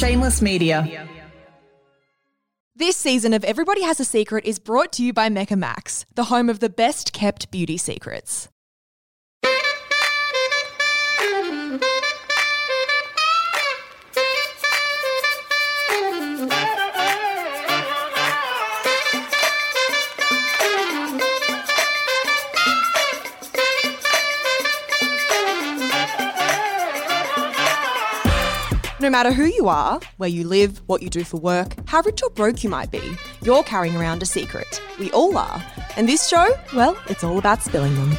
Shameless Media. This season of Everybody Has a Secret is brought to you by Mecca Max, the home of the best kept beauty secrets. No matter who you are, where you live, what you do for work, how rich or broke you might be, you're carrying around a secret. We all are. And this show, well, it's all about spilling them.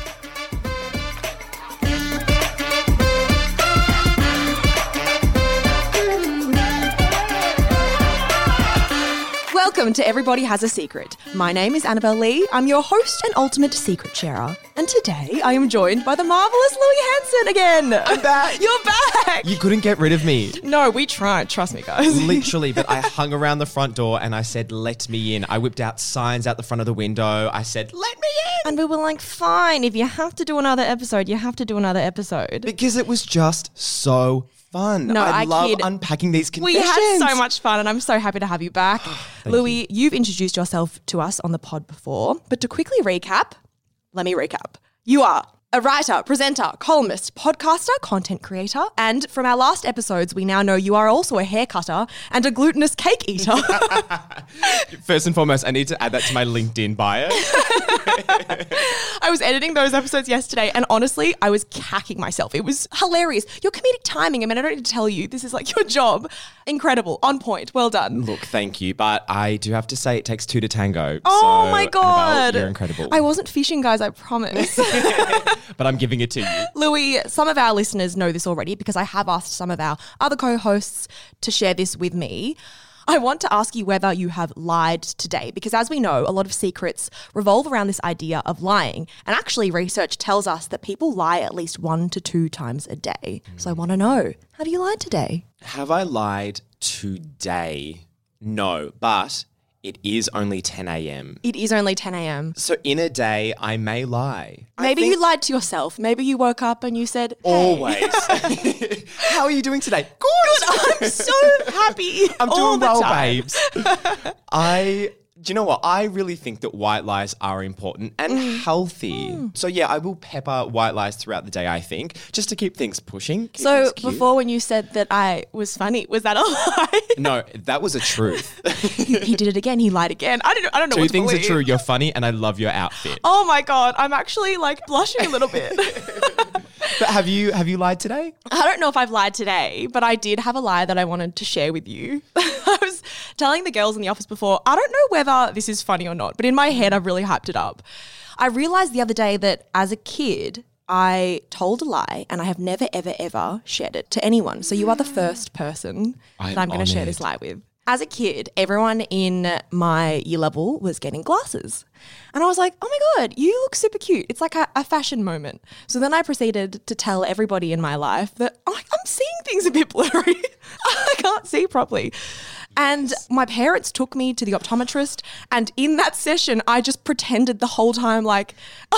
Welcome to Everybody Has a Secret. My name is Annabelle Lee. I'm your host and ultimate secret sharer. And today I am joined by the marvellous Louis Hanson again. I'm back. You're back. You couldn't get rid of me. No, we tried. Trust me, guys. Literally, but I hung around the front door and I said, let me in. I whipped out signs out the front of the window. I said, let me in. And we were like, fine, if you have to do another episode, you have to do another episode. Because it was just so fun. No, I love kid. unpacking these We confessions. had so much fun and I'm so happy to have you back. Louis, you've introduced yourself to us on the pod before, but to quickly recap, let me recap. You are a writer, presenter, columnist, podcaster, content creator, and from our last episodes, we now know you are also a hair cutter and a glutinous cake eater. First and foremost, I need to add that to my LinkedIn bio. I was editing those episodes yesterday and honestly, I was cacking myself. It was hilarious. Your comedic timing, I mean, I don't need to tell you, this is like your job. Incredible. On point. Well done. Look, thank you. But I do have to say it takes two to tango. Oh so, my God. Annabelle, you're incredible. I wasn't fishing, guys, I promise. But I'm giving it to you. Louis, some of our listeners know this already because I have asked some of our other co-hosts to share this with me. I want to ask you whether you have lied today because as we know, a lot of secrets revolve around this idea of lying. And actually research tells us that people lie at least 1 to 2 times a day. So I want to know, have you lied today? Have I lied today? No, but it is only 10 a.m. It is only 10 a.m. So in a day, I may lie. Maybe you lied to yourself. Maybe you woke up and you said, hey. Always. How are you doing today? Good. I'm so happy. I'm all doing the well, time. babes. Do you know what? I really think that white lies are important and healthy. So yeah, I will pepper white lies throughout the day, I think, just to keep things pushing. Keep So things cute. before when you said that I was funny, was that a lie? No, that was a truth. He did it again. He lied again. I don't know Two what to things are believe. true. You're funny and I love your outfit. Oh my God. I'm actually like blushing a little bit. But have you lied today? I don't know if I've lied today, but I did have a lie that I wanted to share with you. I was telling the girls in the office before, I don't know whether this is funny or not, but in my head, I've really hyped it up. I realized the other day that as a kid, I told a lie and I have never, ever, ever shared it to anyone. So you are the first person that I'm going to share this lie with. As a kid, everyone in my year level was getting glasses. And I was like, oh my God, you look super cute. It's like a fashion moment. So then I proceeded to tell everybody in my life that I'm seeing things a bit blurry. I can't see properly. And my parents took me to the optometrist. And in that session, I just pretended the whole time like,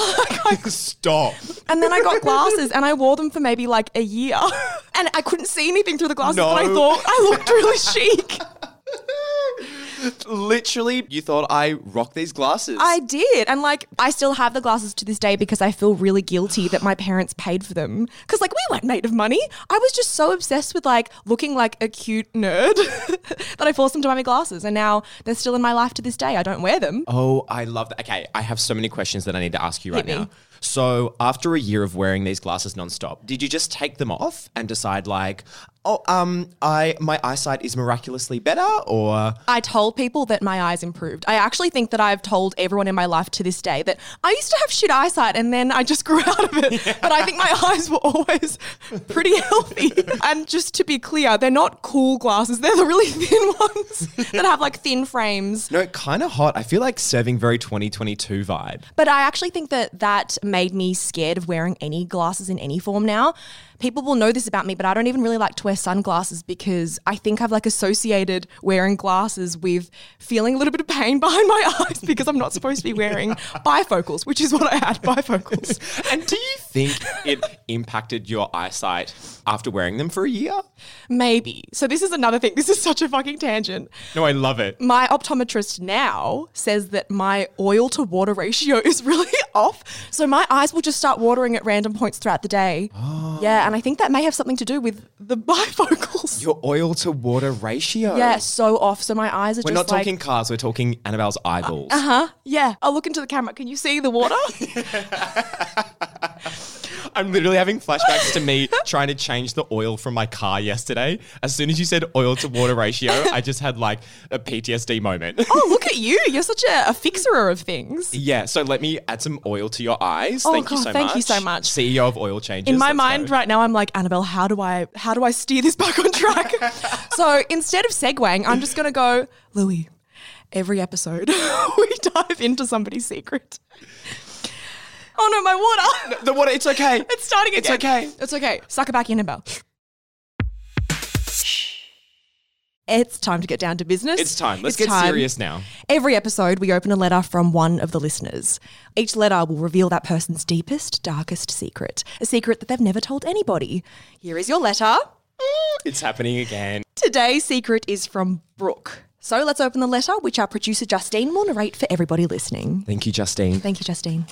Stop. and then I got glasses and I wore them for maybe like a year. And I couldn't see anything through the glasses, but I thought I looked really chic. Literally, you thought I rocked these glasses. I did. And like, I still have the glasses to this day because I feel really guilty that my parents paid for them. Because like, we weren't made of money. I was just so obsessed with like looking like a cute nerd that I forced them to buy me glasses. And now they're still in my life to this day. I don't wear them. Oh, I love that. Okay, I have so many questions that I need to ask you right Hit me. now. So after a year of wearing these glasses nonstop, did you just take them off and decide like, my eyesight is miraculously better, or? I told people that my eyes improved. I actually think that I've told everyone in my life to this day that I used to have shit eyesight and then I just grew out of it. Yeah. But I think my eyes were always pretty healthy. And just to be clear, they're not cool glasses. They're the really thin ones that have like thin frames. No, kind of hot. I feel like serving very 2022 vibe. But I actually think that made me scared of wearing any glasses in any form now. People will know this about me, but I don't even really like to wear sunglasses because I think I've like associated wearing glasses with feeling a little bit of pain behind my eyes because I'm not supposed to be wearing bifocals, which is what I had, bifocals. And do you think it impacted your eyesight after wearing them for a year? Maybe. So this is another thing. This is such a fucking tangent. No, I love it. My optometrist now says that my oil to water ratio is really off. So my eyes will just start watering at random points throughout the day. Oh. Yeah, and I think that may have something to do with the bifocals. Your oil to water ratio. Yeah, so off. So my eyes are We're just not talking cars, we're talking Annabelle's eyeballs. Yeah. I'll look into the camera. Can you see the water? I'm literally having flashbacks to me trying to change the oil from my car yesterday. As soon as you said oil to water ratio, I just had like a PTSD moment. Oh, look at you. You're such a fixer of things. Yeah, so let me add some oil to your eyes. Oh, Thank God, you so much. thank you so much. CEO of Oil Changes. In my Let's mind go. right now, I'm like, Annabelle, how do I steer this back on track? So instead of segueing, I'm just going to go, Louis, every episode we dive into somebody's secret. Oh no, my water. The water, it's okay. It's starting again. It's okay. It's okay. Suck it back in, Annabelle. It's time to get down to business. It's time. Let's It's get time. serious now. Every episode, we open a letter from one of the listeners. Each letter will reveal that person's deepest, darkest secret, a secret that they've never told anybody. Here is your letter. It's happening again. Today's secret is from Brooke. So let's open the letter, which our producer Justine will narrate for everybody listening. Thank you, Justine. Thank you, Justine.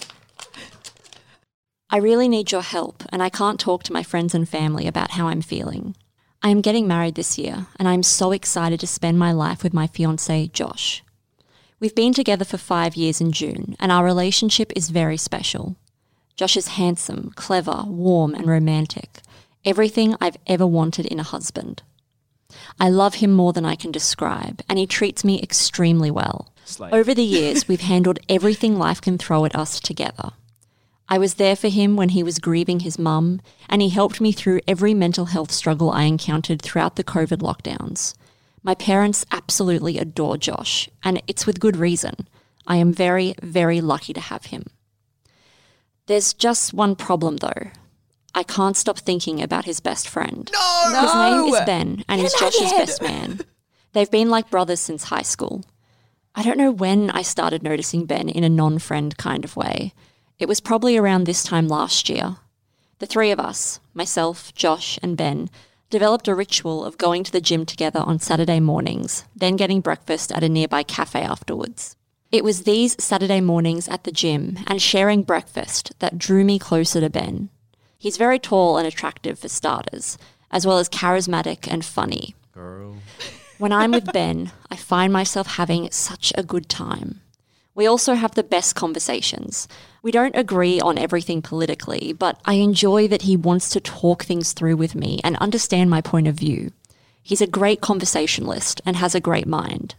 I really need your help, and I can't talk to my friends and family about how I'm feeling. I am getting married this year, and I'm so excited to spend my life with my fiancé, Josh. We've been together for 5 years in June, and our relationship is very special. Josh is handsome, clever, warm, and romantic. Everything I've ever wanted in a husband. I love him more than I can describe, and he treats me extremely well. Slay. Over the years, we've handled everything life can throw at us together. I was there for him when he was grieving his mum, and he helped me through every mental health struggle I encountered throughout the COVID lockdowns. My parents absolutely adore Josh, and it's with good reason. I am very, very lucky to have him. There's just one problem, though. I can't stop thinking about his best friend. No! His name is Ben, and he's Josh's Head. best man. They've been like brothers since high school. I don't know when I started noticing Ben in a non-friend kind of way. It was probably around this time last year. The three of us, myself, Josh, and Ben, developed a ritual of going to the gym together on Saturday mornings, then getting breakfast at a nearby cafe afterwards. It was these Saturday mornings at the gym and sharing breakfast that drew me closer to Ben. He's very tall and attractive for starters, as well as charismatic and funny. Girl. When I'm with Ben, I find myself having such a good time. We also have the best conversations. We don't agree on everything politically, but I enjoy that he wants to talk things through with me and understand my point of view. He's a great conversationalist and has a great mind.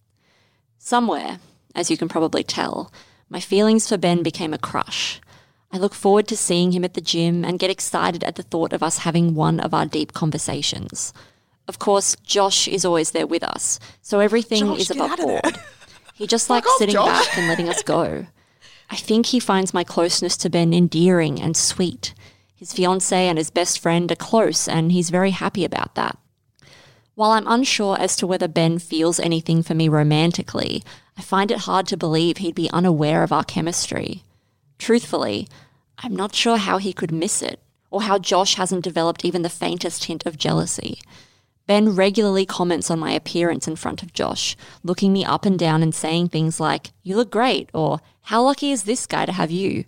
Somewhere, as you can probably tell, my feelings for Ben became a crush. I look forward to seeing him at the gym and get excited at the thought of us having one of our deep conversations. Of course, Josh is always there with us, so everything Josh, is get above out of there. board. He just likes off, sitting Josh. back and letting us go. I think he finds my closeness to Ben endearing and sweet. His fiancée and his best friend are close, and he's very happy about that. While I'm unsure as to whether Ben feels anything for me romantically, I find it hard to believe he'd be unaware of our chemistry. Truthfully, I'm not sure how he could miss it, or how Josh hasn't developed even the faintest hint of jealousy. Ben regularly comments on my appearance in front of Josh, looking me up and down and saying things like, "You look great," or "How lucky is this guy to have you?"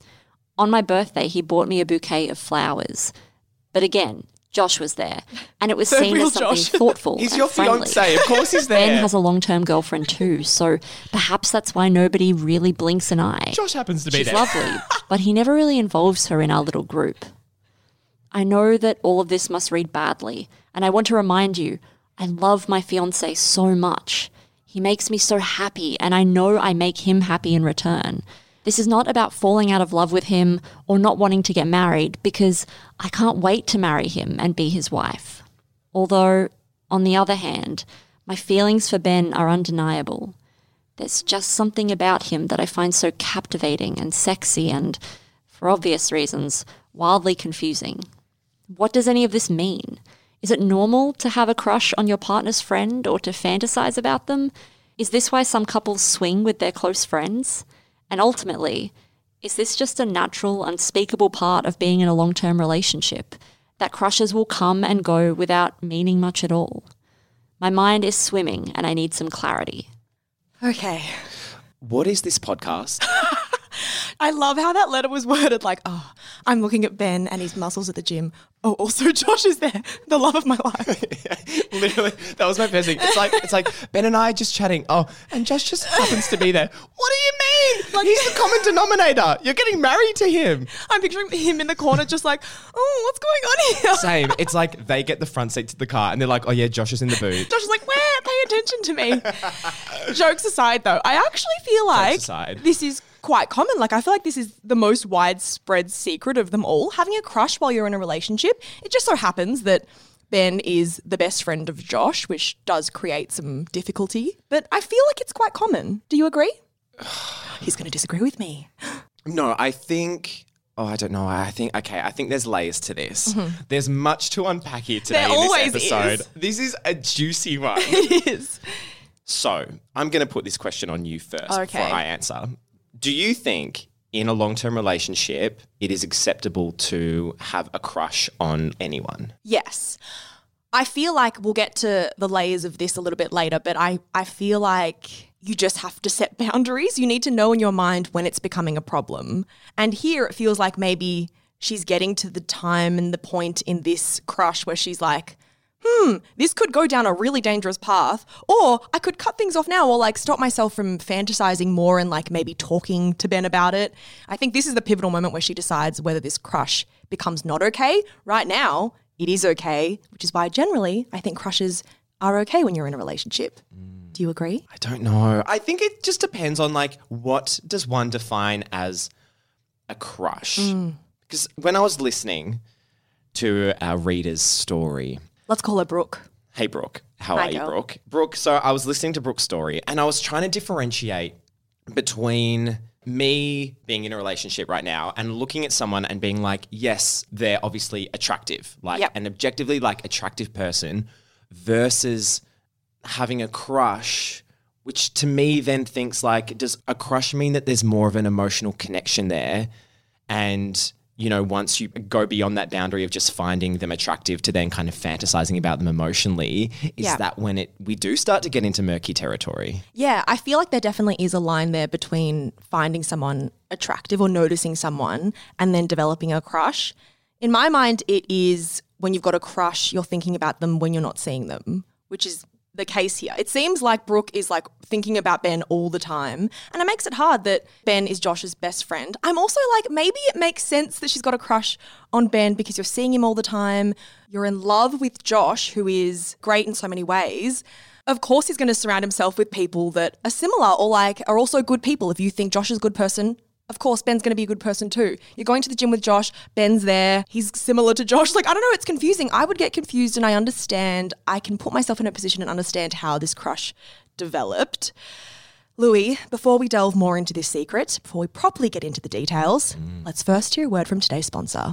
On my birthday, he bought me a bouquet of flowers. But again, Josh was there, and it was seen real as something Josh. thoughtful He's and your friendly. fiancé. Of course he's there. Ben has a long-term girlfriend too, so perhaps that's why nobody really blinks an eye. Josh happens to be She's there. lovely, but he never really involves her in our little group. I know that all of this must read badly, and I want to remind you, I love my fiancé so much. He makes me so happy, and I know I make him happy in return. This is not about falling out of love with him or not wanting to get married, because I can't wait to marry him and be his wife. Although, on the other hand, my feelings for Ben are undeniable. There's just something about him that I find so captivating and sexy and, for obvious reasons, wildly confusing. What does any of this mean? Is it normal to have a crush on your partner's friend or to fantasize about them? Is this why some couples swing with their close friends? And ultimately, Is this just a natural, unspeakable part of being in a long-term relationship, that crushes will come and go without meaning much at all? My mind is swimming and I need some clarity. Okay. What is this podcast? I love how that letter was worded like, oh, I'm looking at Ben and his muscles at the gym. Oh, also Josh is there, the love of my life. Literally, that was my first thing. It's like Ben and I just chatting. Oh, and Josh just happens to be there. What do you mean? Like, he's the common denominator. You're getting married to him. I'm picturing him in the corner just like, oh, what's going on here? Same. It's like they get the front seat to the car and they're like, oh yeah, Josh is in the boot. Josh is like, where? Pay attention to me. Jokes aside though, I actually feel like this is quite common. Like, I feel like this is the most widespread secret of them all. Having a crush while you're in a relationship. It just so happens that Ben is the best friend of Josh, which does create some difficulty. But I feel like it's quite common. Do you agree? He's going to disagree with me. No, I think... Oh, I don't know. I think there's layers to this. Mm-hmm. There's much to unpack here today in this episode. This is a juicy one. It is. So, I'm going to put this question on you first before I answer. Do you think in a long-term relationship it is acceptable to have a crush on anyone? Yes. I feel like we'll get to the layers of this a little bit later, but I feel like you just have to set boundaries. You need to know in your mind when it's becoming a problem. And here it feels like maybe she's getting to the time and the point in this crush where she's like, this could go down a really dangerous path, or I could cut things off now or like stop myself from fantasizing more and like maybe talking to Ben about it. I think this is the pivotal moment where she decides whether this crush becomes not okay. Right now, it is okay, which is why generally I think crushes are okay when you're in a relationship. Do you agree? I don't know. I think it just depends on like what does one define as a crush? Because when I was listening to our reader's story... Let's call her Brooke. Hey, Brooke. How are you, Brooke? Brooke, so I was listening to Brooke's story and I was trying to differentiate between me being in a relationship right now and looking at someone and being like, yes, they're obviously attractive, like an objectively like attractive person versus having a crush, which to me then thinks like, does a crush mean that there's more of an emotional connection there? And... you know, once you go beyond that boundary of just finding them attractive to then kind of fantasizing about them emotionally, is that when we do start to get into murky territory? Yeah, I feel like there definitely is a line there between finding someone attractive or noticing someone and then developing a crush. In my mind, it is when you've got a crush, you're thinking about them when you're not seeing them, which is the case here. It seems like Brooke is like thinking about Ben all the time, and it makes it hard that Ben is Josh's best friend. I'm also like, maybe it makes sense that she's got a crush on Ben because you're seeing him all the time. You're in love with Josh, who is great in so many ways. Of course, he's going to surround himself with people that are similar or like are also good people. If you think Josh is a good person, of course, Ben's going to be a good person too. You're going to the gym with Josh, Ben's there, he's similar to Josh. Like, I don't know, it's confusing. I would get confused and I understand. I can put myself in a position and understand how this crush developed. Louis, before we delve more into this secret, before we properly get into the details, let's first hear a word from today's sponsor.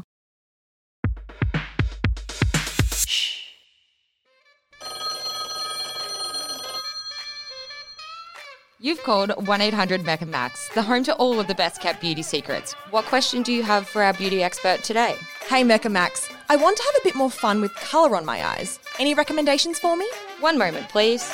You've called 1-800-MECA-MAX, the home to all of the best-kept beauty secrets. What question do you have for our beauty expert today? Hey, Mecca Max. I want to have a bit more fun with colour on my eyes. Any recommendations for me? One moment, please.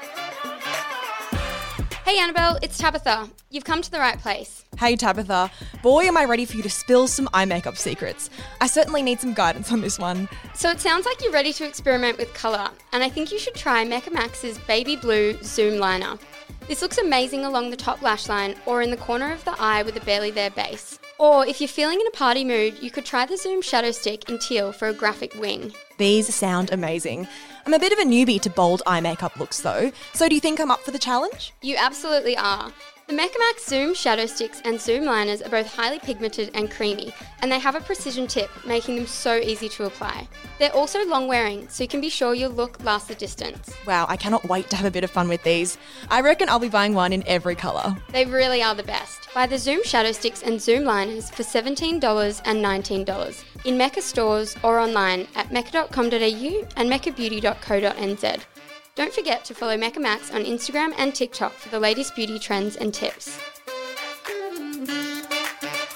Hey, Annabelle, it's Tabitha. You've come to the right place. Hey, Tabitha. Boy, am I ready for you to spill some eye makeup secrets. I certainly need some guidance on this one. So it sounds like you're ready to experiment with colour, and I think you should try Mecca Max's Baby Blue Zoom Liner. This looks amazing along the top lash line or in the corner of the eye with a barely there base. Or if you're feeling in a party mood, you could try the Zoom Shadow Stick in teal for a graphic wing. These sound amazing. I'm a bit of a newbie to bold eye makeup looks though, so do you think I'm up for the challenge? You absolutely are. The Mecca Max Zoom Shadow Sticks and Zoom Liners are both highly pigmented and creamy, and they have a precision tip, making them so easy to apply. They're also long wearing, so you can be sure your look lasts the distance. Wow, I cannot wait to have a bit of fun with these. I reckon I'll be buying one in every colour. They really are the best. Buy the Zoom Shadow Sticks and Zoom Liners for $17 and $19 in Mecca stores or online at mecca.com.au and meccabeauty.co.nz. Don't forget to follow Mecca Max on Instagram and TikTok for the latest beauty trends and tips.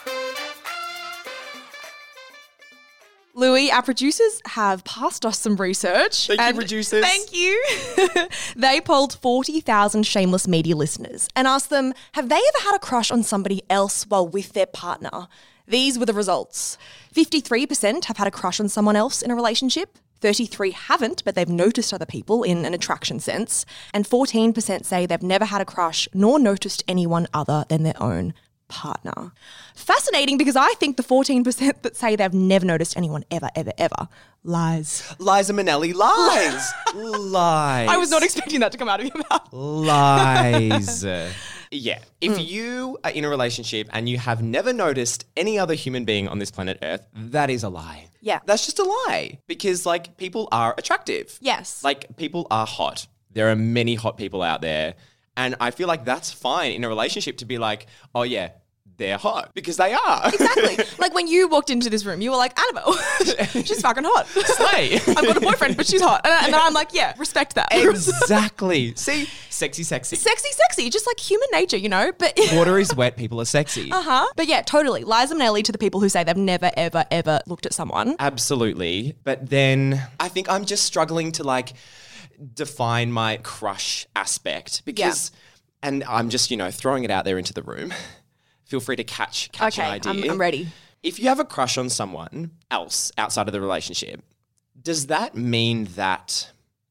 Louis, our producers have passed us some research. Thank you, producers. Thank you. They polled 40,000 shameless media listeners and asked them, have they ever had a crush on somebody else while with their partner? These were the results. 53% have had a crush on someone else in a relationship. 33% haven't, but they've noticed other people in an attraction sense. And 14% say they've never had a crush nor noticed anyone other than their own partner. Fascinating, because I think the 14% that say they've never noticed anyone ever lies. Liza Minnelli lies. Lies. I was not expecting that to come out of your mouth. Lies. Yeah. If you are in a relationship and you have never noticed any other human being on this planet Earth, that is a lie. Yeah. That's just a lie, because like people are attractive. Yes. Like people are hot. There are many hot people out there. And I feel like that's fine in a relationship to be like, oh yeah, they're hot, because they are. Exactly. Like when you walked into this room, you were like, Annabelle, she's fucking hot. Slay. I've got a boyfriend, but she's hot. And then I'm like, yeah, respect that. Exactly. See, sexy. Sexy, just like human nature, you know? But water is wet, people are sexy. But yeah, totally. Liza Minnelli to the people who say they've never, ever looked at someone. Absolutely. But then I think I'm just struggling to like define my crush aspect, because, and I'm just, throwing it out there into the room. Feel free to catch an idea. I'm ready. If you have a crush on someone else outside of the relationship, does that mean that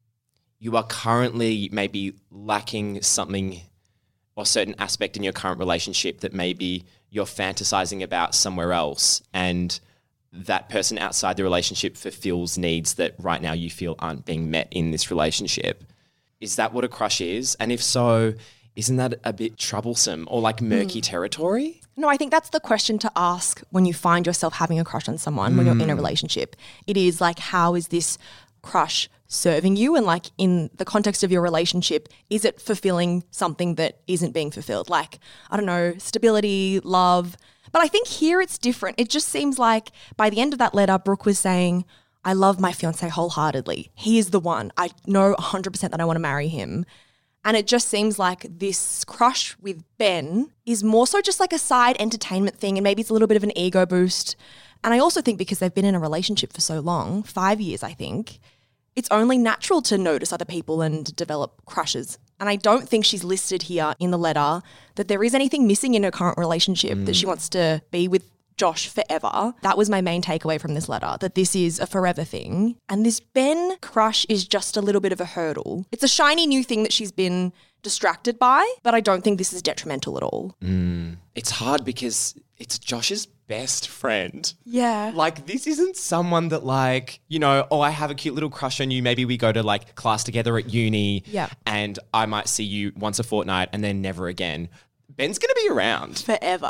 you are currently maybe lacking something or certain aspect in your current relationship that maybe you're fantasizing about somewhere else, and that person outside the relationship fulfills needs that right now you feel aren't being met in this relationship? Is that what a crush is? And if so, isn't that a bit troublesome or like murky territory? No, I think that's the question to ask when you find yourself having a crush on someone when you're in a relationship. It is like, how is this crush serving you? And like in the context of your relationship, is it fulfilling something that isn't being fulfilled? Like, I don't know, stability, love. But I think here it's different. It just seems like by the end of that letter, Brooke was saying, I love my fiancé wholeheartedly. He is the one. I know 100% that I want to marry him. And it just seems like this crush with Ben is more so just like a side entertainment thing, and maybe it's a little bit of an ego boost. And I also think because they've been in a relationship for so long, 5 years I think, it's only natural to notice other people and develop crushes. And I don't think she's listed here in the letter that there is anything missing in her current relationship that she wants to be with Josh forever. That was my main takeaway from this letter, that this is a forever thing. And this Ben crush is just a little bit of a hurdle. It's a shiny new thing that she's been distracted by, but I don't think this is detrimental at all. It's hard because it's Josh's best friend. Yeah. Like, this isn't someone that like, I have a cute little crush on you. Maybe we go to like class together at uni. Yeah. And I might see you once a fortnight and then never again. Ben's going to be around. Forever.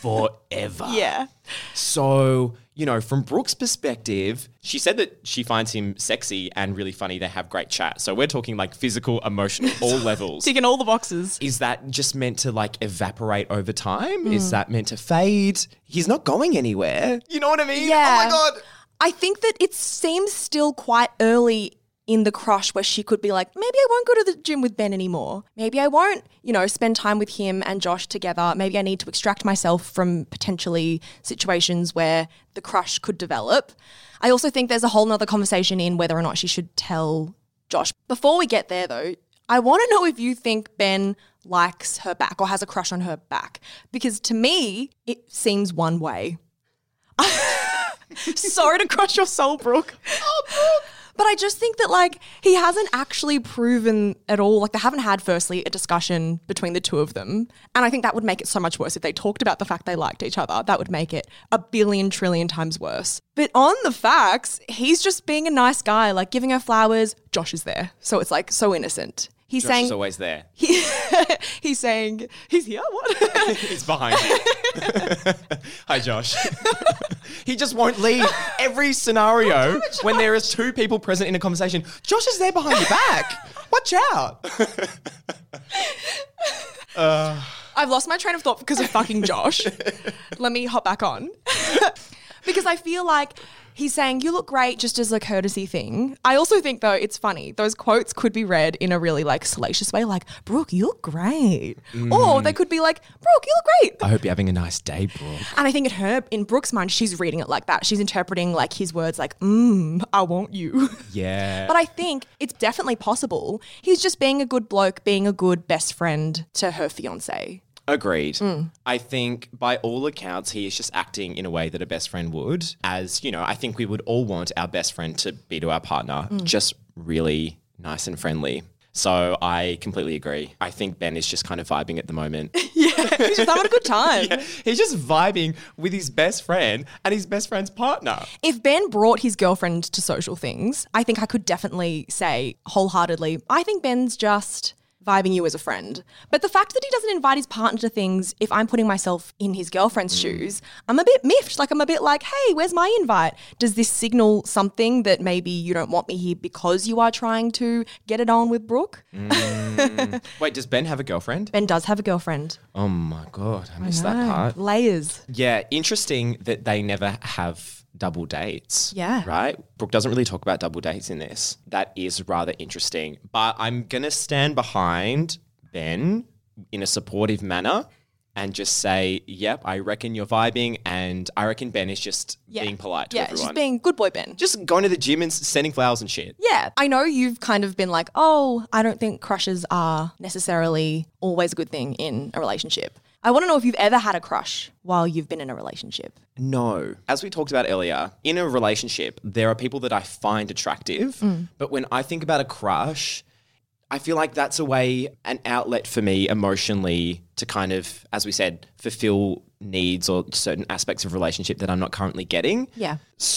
Yeah. So, from Brooke's perspective, she said that she finds him sexy and really funny. They have great chat. So we're talking like physical, emotional, all levels. Ticking all the boxes. Is that just meant to like evaporate over time? Is that meant to fade? He's not going anywhere. You know what I mean? Yeah. Oh my God. I think that it seems still quite early in the crush where she could be like, maybe I won't go to the gym with Ben anymore. Maybe I won't, spend time with him and Josh together. Maybe I need to extract myself from potentially situations where the crush could develop. I also think there's a whole nother conversation in whether or not she should tell Josh. Before we get there though, I want to know if you think Ben likes her back or has a crush on her back. Because to me, it seems one way. Sorry to crush your soul, Brooke. Oh, Brooke. But I just think that like he hasn't actually proven at all, like they haven't had firstly a discussion between the two of them. And I think that would make it so much worse if they talked about the fact they liked each other. That would make it a billion trillion times worse. But on the facts, he's just being a nice guy, like giving her flowers. Josh is there. So it's like so innocent. He's Josh saying, is always there. He's saying, he's here? What? He's behind you. Hi, Josh. He just won't leave. Every scenario when there is two people present in a conversation, Josh is there behind your back. Watch out. I've lost my train of thought because of fucking Josh. Let me hop back on. Because I feel like He's saying, you look great just as a courtesy thing. I also think, though, it's funny. Those quotes could be read in a really, like, salacious way, like, Brooke, you look great. Or they could be like, Brooke, you look great. I hope you're having a nice day, Brooke. And I think in Brooke's mind, she's reading it like that. She's interpreting, like, his words like, I want you. Yeah. But I think it's definitely possible. He's just being a good bloke, being a good best friend to her fiancé. Agreed. I think by all accounts, he is just acting in a way that a best friend would. As, you know, I think we would all want our best friend to be to our partner, just really nice and friendly. So I completely agree. I think Ben is just kind of vibing at the moment. He's just having a good time. He's just vibing with his best friend and his best friend's partner. If Ben brought his girlfriend to social things, I think I could definitely say wholeheartedly, I think Ben's just vibing you as a friend. But the fact that he doesn't invite his partner to things, if I'm putting myself in his girlfriend's shoes, I'm a bit miffed. Like, I'm a bit like, hey, where's my invite? Does this signal something that maybe you don't want me here because you are trying to get it on with Brooke? Wait, does Ben have a girlfriend? Ben does have a girlfriend. Oh my God, I missed that part. Layers. Yeah, interesting that they never have double dates. Yeah. Right? Brooke doesn't really talk about double dates in this. That is rather interesting. But I'm going to stand behind Ben in a supportive manner and just say, yep, I reckon you're vibing, and I reckon Ben is just being polite to everyone. Yeah, just being good boy Ben. Just going to the gym and sending flowers and shit. Yeah. I know you've kind of been like, oh, I don't think crushes are necessarily always a good thing in a relationship. I want to know if you've ever had a crush while you've been in a relationship. No. As we talked about earlier, in a relationship, there are people that I find attractive, but when I think about a crush, I feel like that's a way, an outlet for me emotionally to kind of, as we said, fulfill needs or certain aspects of relationship that I'm not currently getting. Yeah.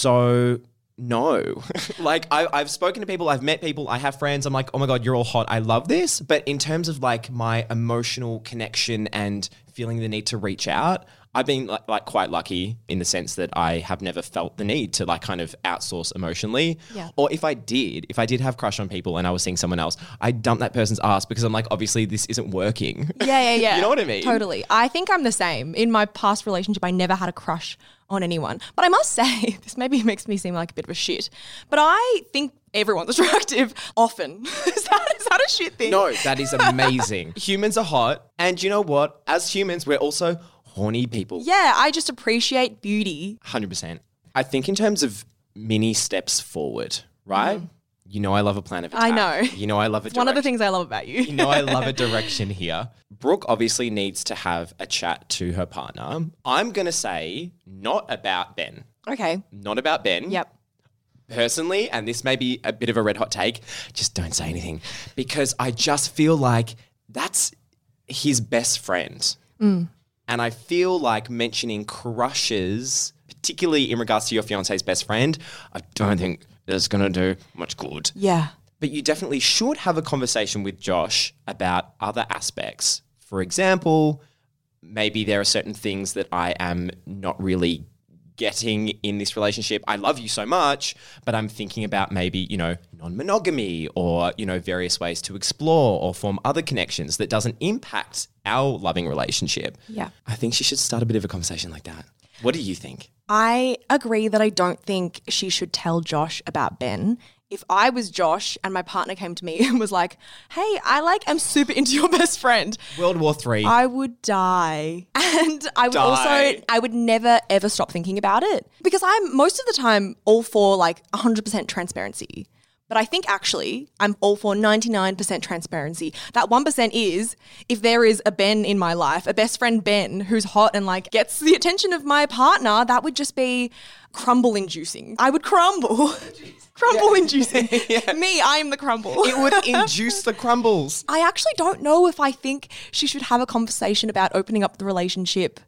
So no. Like I've spoken to people, I've met people, I have friends, I'm like, oh my God, you're all hot. I love this. But in terms of like my emotional connection and feeling the need to reach out, I've been like quite lucky in the sense that I have never felt the need to like kind of outsource emotionally. Yeah. Or if I did have crush on people and I was seeing someone else, I'd dump that person's ass because I'm like, obviously this isn't working. Yeah. You know what I mean? Totally. I think I'm the same. In my past relationship, I never had a crush on anyone. But I must say, this maybe makes me seem like a bit of a shit, but I think everyone's attractive often. Is that a shit thing? No, that is amazing. Humans are hot. And you know what? As humans, we're also horny people. Yeah, I just appreciate beauty. 100%. I think in terms of mini steps forward, right? You know I love a plan of attack. I know. You know I love a direction. One of the things I love about you. You know I love a direction here. Brooke obviously needs to have a chat to her partner. I'm going to say not about Ben. Okay. Not about Ben. Yep. Personally, and this may be a bit of a red hot take, just don't say anything because I just feel like that's his best friend. And I feel like mentioning crushes, particularly in regards to your fiance's best friend, I don't think it's going to do much good. Yeah. But you definitely should have a conversation with Josh about other aspects. For example, maybe there are certain things that I am not really getting in this relationship. I love you so much, but I'm thinking about maybe, you know, non-monogamy or, you know, various ways to explore or form other connections that doesn't impact our loving relationship. Yeah. I think she should start a bit of a conversation like that. What do you think? I agree that I don't think she should tell Josh about Ben. If I was Josh and my partner came to me and was like, hey, I'm super into your best friend. World War III. I would die. And I would never ever stop thinking about it because I'm most of the time all for like 100% transparency. But I think actually I'm all for 99% transparency. That 1% is if there is a Ben in my life, a best friend Ben who's hot and like gets the attention of my partner, that would just be crumble inducing. I would crumble. Crumble inducing. Yeah. Me, I am the crumble. It would induce the crumbles. I actually don't know if I think she should have a conversation about opening up the relationship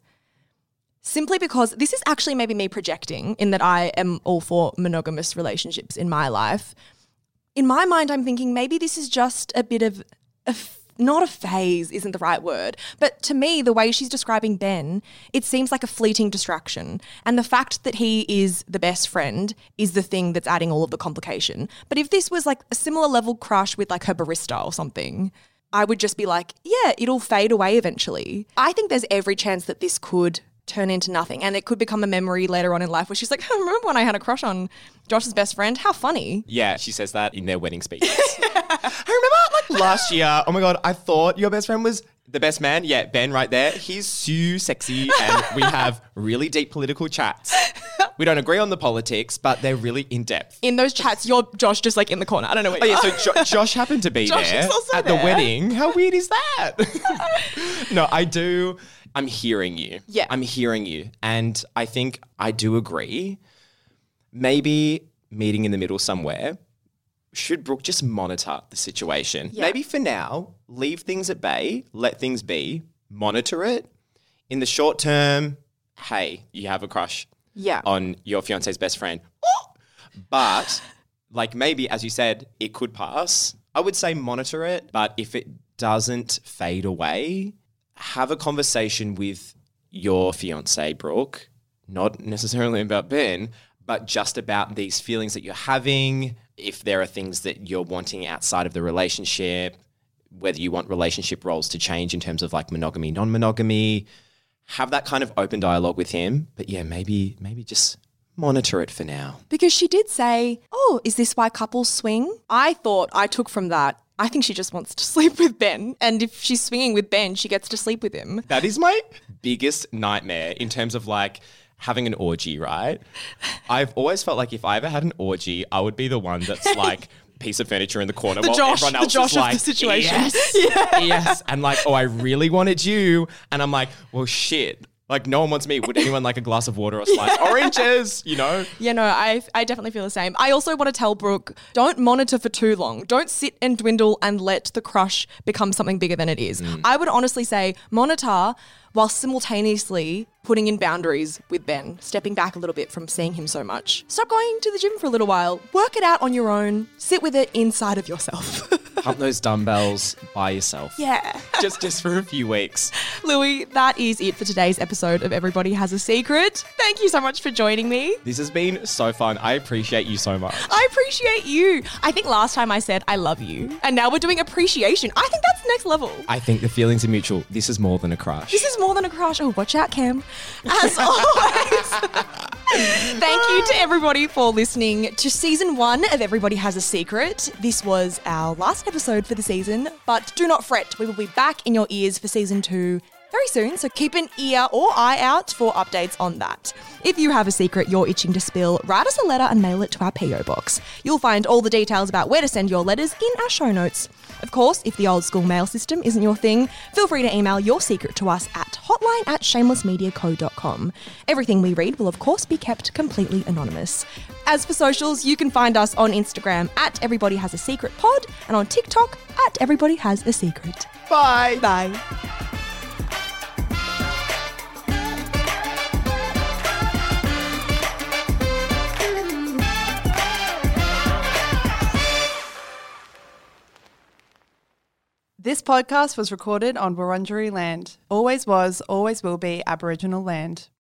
simply because this is actually maybe me projecting in that I am all for monogamous relationships in my life. In my mind, I'm thinking maybe this is just a bit of not a phase isn't the right word, but to me, the way she's describing Ben, it seems like a fleeting distraction. And the fact that he is the best friend is the thing that's adding all of the complication. But if this was like a similar level crush with like her barista or something, I would just be like, yeah, it'll fade away eventually. I think there's every chance that this could turn into nothing. And it could become a memory later on in life where she's like, remember when I had a crush on Josh's best friend? How funny. Yeah, she says that in their wedding speeches. I remember like last year, oh my God, I thought your best friend was the best man. Yeah, Ben right there. He's so sexy and we have really deep political chats. We don't agree on the politics, but they're really in-depth. In those chats, you're Josh just like in the corner. I don't know what you are. Yeah, so Josh happened to be there at the wedding. How weird is that? No, I do. I'm hearing you. Yeah. I'm hearing you. And I think I do agree. Maybe meeting in the middle somewhere. Should Brooke just monitor the situation? Yeah. Maybe for now, leave things at bay, let things be, monitor it. In the short term, hey, you have a crush on your fiance's best friend. But like maybe, as you said, it could pass. I would say monitor it. But if it doesn't fade away, have a conversation with your fiance, Brooke, not necessarily about Ben, but just about these feelings that you're having, if there are things that you're wanting outside of the relationship, whether you want relationship roles to change in terms of like monogamy, non-monogamy, have that kind of open dialogue with him. But yeah, maybe just monitor it for now. Because she did say, oh, is this why couples swing? I took from that, I think she just wants to sleep with Ben. And if she's swinging with Ben, she gets to sleep with him. That is my biggest nightmare in terms of like having an orgy, right? I've always felt like if I ever had an orgy, I would be the one that's like piece of furniture in the corner while everyone else is like, of the situation. Yes, yes. And like, oh, I really wanted you. And I'm like, well, shit. Like no one wants me. Would anyone like a glass of water or sliced oranges, you know? Yeah, no, I definitely feel the same. I also want to tell Brooke, don't monitor for too long. Don't sit and dwindle and let the crush become something bigger than it is. I would honestly say monitor while simultaneously putting in boundaries with Ben, stepping back a little bit from seeing him so much. Stop going to the gym for a little while. Work it out on your own. Sit with it inside of yourself. Pump those dumbbells by yourself. Yeah. Just for a few weeks. Louis, that is it for today's episode of Everybody Has a Secret. Thank you so much for joining me. This has been so fun. I appreciate you so much. I appreciate you. I think last time I said I love you, and now we're doing appreciation. I think that's next level. I think the feelings are mutual. This is more than a crush. This is more than a crush. Oh, watch out, Cam. As always, thank you to everybody for listening to season 1 of Everybody Has a Secret. This was our last episode for the season, but do not fret. We will be back in your ears for season 2 very soon, so keep an ear or eye out for updates on that. If you have a secret you're itching to spill, write us a letter and mail it to our PO box. You'll find all the details about where to send your letters in our show notes. Of course, if the old school mail system isn't your thing, feel free to email your secret to us at hotline@shamelessmediaco.com. Everything we read will of course be kept completely anonymous. As for socials, you can find us on Instagram at Everybody Has a Secret Pod and on TikTok at Everybody Has a Secret. Bye. Bye. This podcast was recorded on Wurundjeri land. Always was, always will be Aboriginal land.